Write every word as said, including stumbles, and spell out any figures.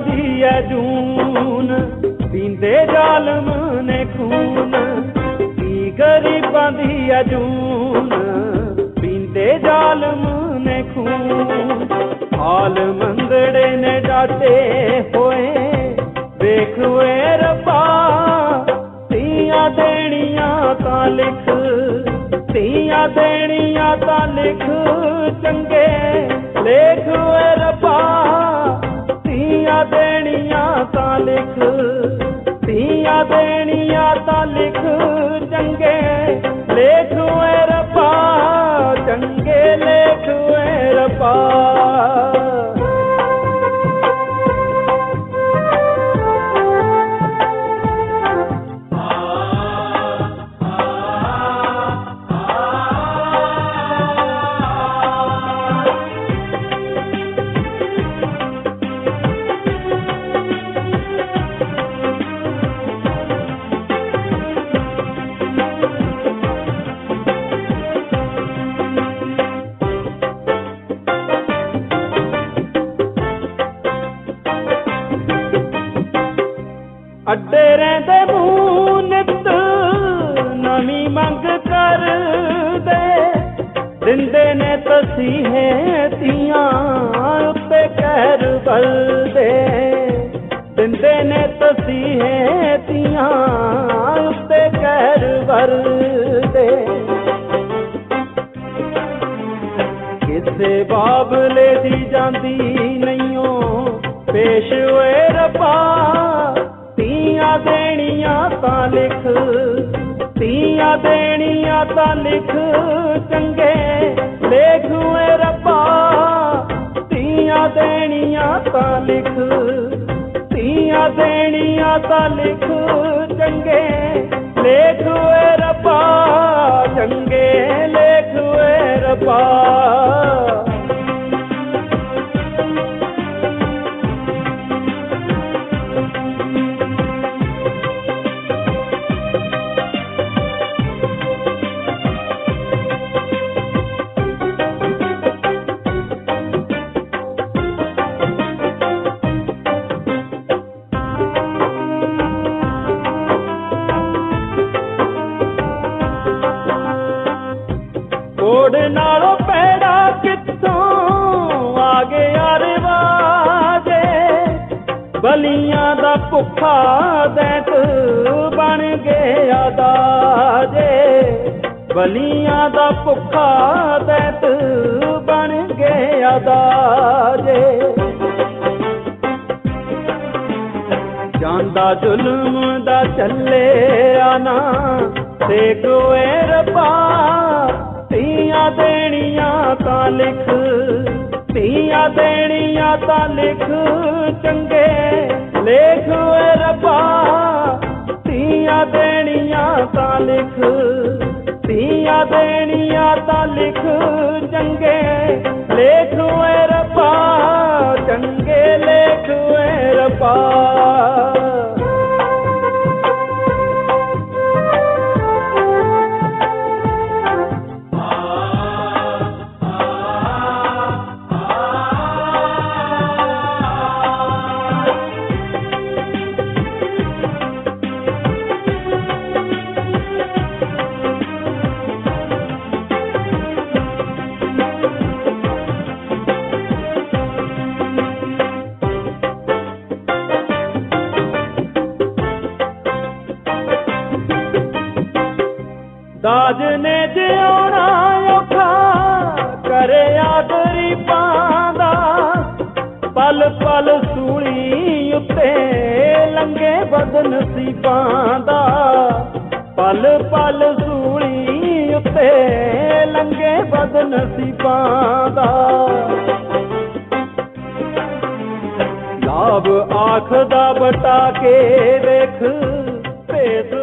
पांदी है जून, पींदे जालम ने खून। की गरीबां दी है जून, पींदे जालम ने खून। हाल मंगड़े ने डाटे होए वेख वे रब्बा, धीआं देणियां तां लिख, धीआं देणियां तां लिख, चंगे लेख वे रब्बा, धीआं देणियां तां लिख, धीआं देणियां तां लिख, चंगे लेख वे रब्बा, चंगे लेख वे रब्बा। अड्डे रहंदे मूंह नित नवीं मंग कर दे, दिंदे ने तसीहे धीआं उत्ते कहर बलदे, दिंदे ने तसीहे धीआं उत्ते कहर बलदे। किसे बाबले दी जांदी नईओ पेश होए रब्बा, धीआं देणियां तां लिख, धीआं देणियां तां लिख, चंगे लेख वे रब्बा, धीआं देणियां तां लिख, धीआं देणियां तां लिख, चंगे लेख वे रब्बा, चंगे लेख वे रब्बा। कोड़ नालों पैड़ा कित्थों आ गया रिवाजे, बलियां दा भुखा दैत बन गया दाजे, बलियां दा भुखा दैत बन गया दाजे। जांदा जुल्म दा चले आना ते कोए रब्बा, धीआं देणियां तां लिख, धीआं देणियां तां लिख, चंगे लेख वे रब्बा, धीआं देणियां तां लिख, धीआं देणियां तां लिख, चंगे लेख वे रब्बा, चंगे लेख वे रब्बा। दाज ने जिउणा औखा करे गरीबां दा, पल पल सूली उत्ते लंघे बदनसीबां दा, पल पल सूली उत्ते लंघे बदनसीबां दा। लाभ आख दा बटा के देख भेद